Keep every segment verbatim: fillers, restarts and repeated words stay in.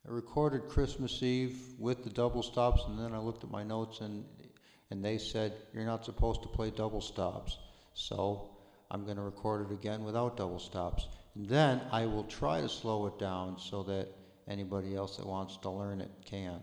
I recorded Christmas Eve with the double stops, and then I looked at my notes, and and they said you're not supposed to play double stops. So I'm going to record it again without double stops. And then I will try to slow it down so that anybody else that wants to learn it can.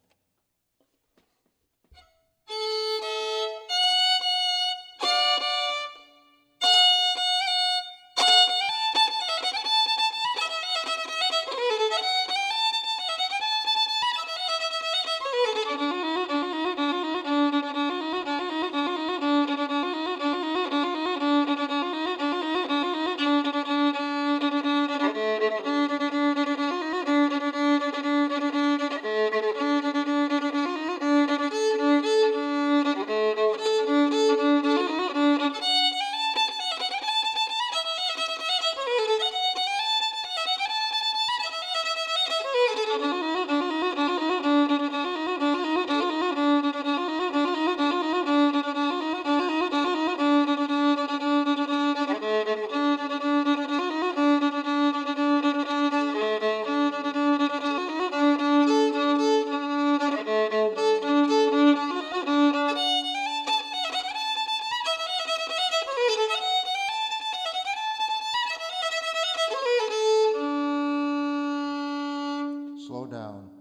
Slow down.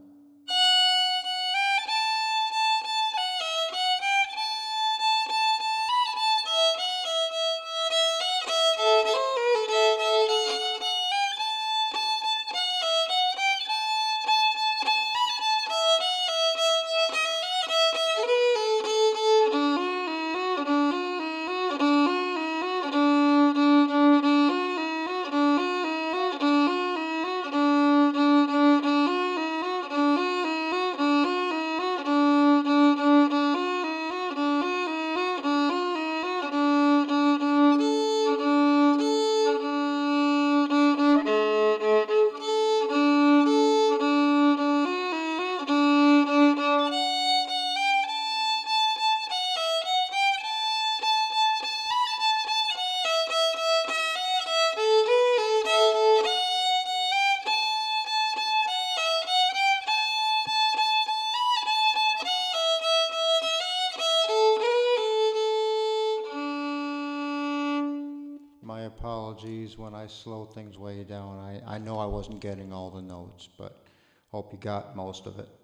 My apologies when I slow things way down. I, I know I wasn't getting all the notes, but hope you got most of it.